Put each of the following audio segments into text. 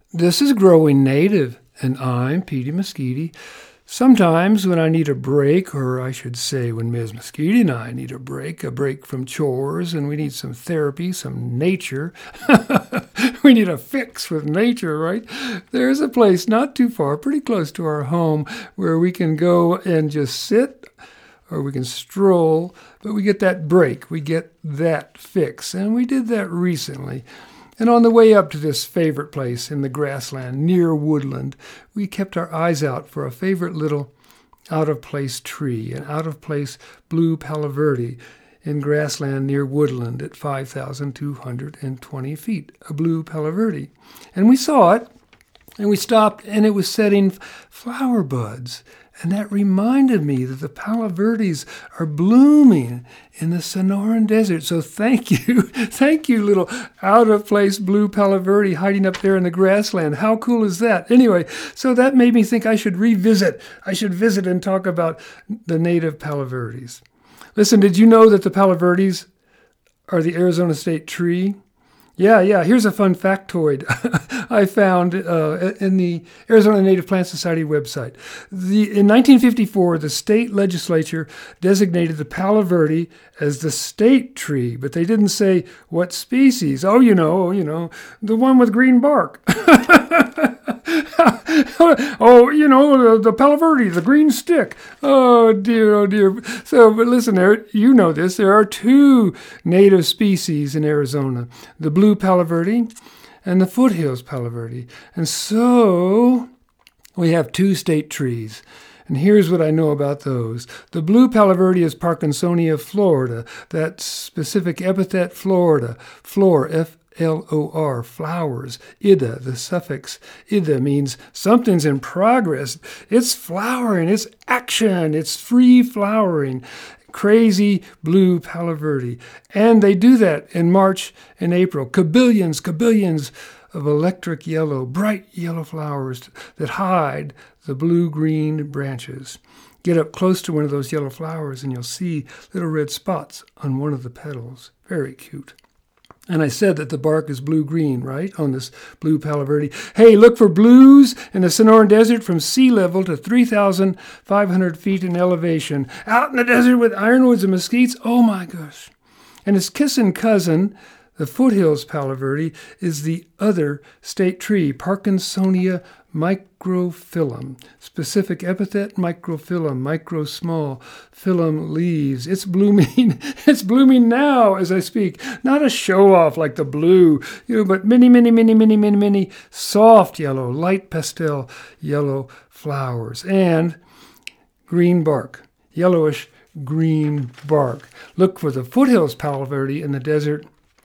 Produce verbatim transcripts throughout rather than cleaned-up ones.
This is Growing Native, and I'm Petey Mesquite. Sometimes when I need a break, or I should say when Miz Mesquite and I need a break, a break from chores, and we need some therapy, some nature, we need a fix with nature, right? There's a place not too far, pretty close to our home, where we can go and just sit, or we can stroll, but we get that break, we get that fix, and we did that recently. And on the way up to this favorite place in the grassland near Woodland, we kept our eyes out for a favorite little out-of-place tree, an out-of-place blue palo verde in grassland near Woodland at five thousand two hundred twenty feet, a blue palo verde. And we saw it, and we stopped, and it was setting flower buds. And that reminded me that the palo verdes are blooming in the Sonoran Desert. So thank you, thank you, little out-of-place blue palo verde hiding up there in the grassland. How cool is that? Anyway, so that made me think I should revisit. I should visit and talk about the native palo verdes. Listen, did you know that the palo verdes are the Arizona state tree? Yeah, yeah. Here's a fun factoid I found uh, in the Arizona Native Plant Society website. The, in nineteen fifty-four, the state legislature designated the palo verde as the state tree, but they didn't say what species. Oh, you know, you know, the one with green bark. oh, you know, the, the palo verde, the green stick. Oh, dear, oh, dear. So, but listen, there, you know this. There are two native species in Arizona, the blue palo verde and the foothills palo verde. And so we have two state trees. And here's what I know about those. The blue palo verde is Parkinsonia florida, that specific epithet Florida, flor, F L O R, flowers. Ida, the suffix ida means something's in progress. It's flowering, it's action, it's free flowering. Crazy blue palo verde. And they do that in March and April. Kabillions, kabillions of electric yellow, bright yellow flowers that hide the blue-green branches. Get up close to one of those yellow flowers and you'll see little red spots on one of the petals. Very cute. And I said that the bark is blue-green, right, on this blue palo verde. Hey, look for blues in the Sonoran Desert from sea level to three thousand five hundred feet in elevation. Out in the desert with ironwoods and mesquites, oh my gosh. And its kissing cousin, the foothills palo verde, is the other state tree, Parkinsonia microphyllum. Specific epithet, microphyllum, micro small, phyllum leaves. It's blooming. It's blooming now as I speak. Not a show off like the blue, you know, but many, many, many, many, many, many soft yellow, light pastel yellow flowers and green bark, yellowish green bark. Look for the foothills palo verde in the desert.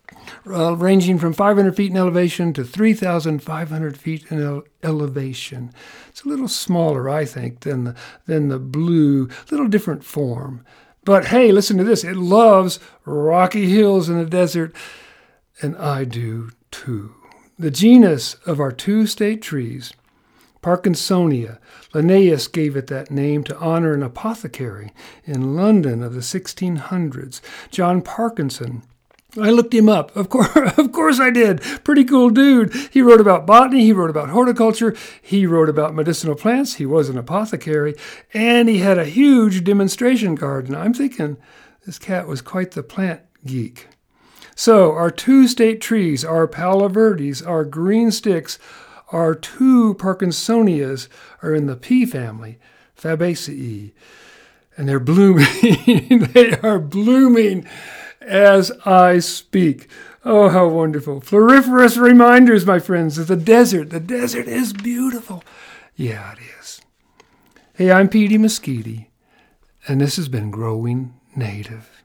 Uh, ranging from five hundred feet in elevation to three thousand five hundred feet in ele- elevation. It's a little smaller, I think, than the, than the blue, little different form. But hey, listen to this. It loves rocky hills in the desert, and I do too. The genus of our two state trees, Parkinsonia. Linnaeus gave it that name to honor an apothecary in London of the sixteen hundreds, John Parkinson. I looked him up. Of course, of course I did. Pretty cool dude. He wrote about botany. He wrote about horticulture. He wrote about medicinal plants. He was an apothecary. And he had a huge demonstration garden. I'm thinking this cat was quite the plant geek. So our two state trees, our palo verdes, our green sticks, our two Parkinsonias are in the pea family, Fabaceae. And they're blooming. They are blooming as I speak. Oh, how wonderful. Floriferous reminders, my friends, of the desert. The desert is beautiful. Yeah, it is. Hey, I'm Petey Mesquite, and this has been Growing Native.